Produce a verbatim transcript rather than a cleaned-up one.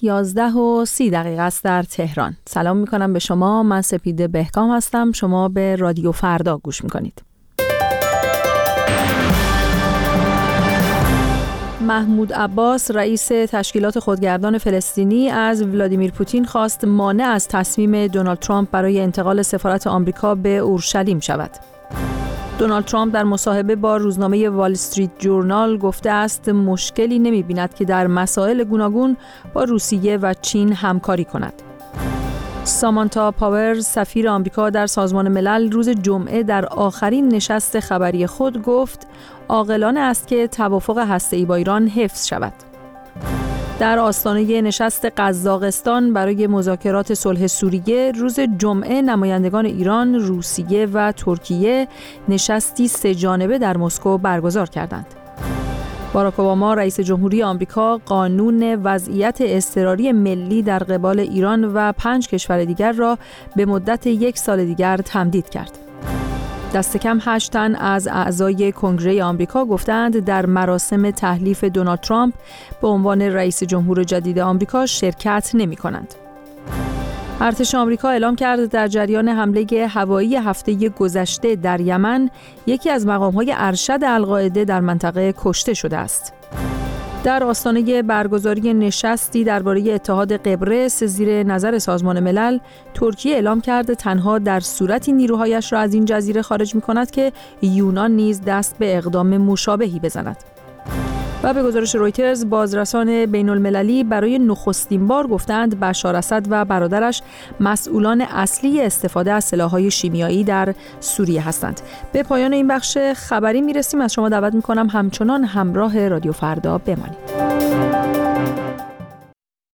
یازده و سی دقیقه است در تهران. سلام میکنم به شما، من سپیده بهکام هستم. شما به رادیو فردا گوش میکنید. محمود عباس رئیس تشکیلات خودگردان فلسطینی از ولادیمیر پوتین خواست مانع از تصمیم دونالد ترامپ برای انتقال سفارت آمریکا به اورشلیم شود. دونالد ترامپ در مصاحبه با روزنامه وال استریت جورنال گفته است مشکلی نمی‌بیند که در مسائل گوناگون با روسیه و چین همکاری کند. سامانتا پاورز سفیر آمریکا در سازمان ملل روز جمعه در آخرین نشست خبری خود گفت عاقلانه است که توافق هسته‌ای با ایران حفظ شود. در آستانه نشست قزاقستان برای مذاکرات صلح سوریه روز جمعه نمایندگان ایران، روسیه و ترکیه نشستی سه جانبه در مسکو برگزار کردند. باراک اوباما رئیس جمهوری آمریکا قانون وضعیت اضطراری ملی در قبال ایران و پنج کشور دیگر را به مدت یک سال دیگر تمدید کرد. دست کم هشت تن از اعضای کنگره آمریکا گفتند در مراسم تحلیف دونالد ترامپ به عنوان رئیس جمهور جدید آمریکا شرکت نمی کنند. ارتش آمریکا اعلام کرد در جریان حمله هوایی هفته گذشته در یمن یکی از مقام‌های ارشد القاعده در منطقه کشته شده است. در آستانه برگزاری نشستی درباره اتحاد قبرس زیر نظر سازمان ملل، ترکیه اعلام کرد تنها در صورتی نیروهایش را از این جزیره خارج می‌کند که یونان نیز دست به اقدام مشابهی بزند. و به گزارش رویترز بازرسان بین‌المللی برای نخستین بار گفتند بشار اسد و برادرش مسئولان اصلی استفاده از سلاح‌های شیمیایی در سوریه هستند. به پایان این بخش خبری میرسیم. از شما دعوت می‌کنم همچنان همراه رادیو فردا بمانید.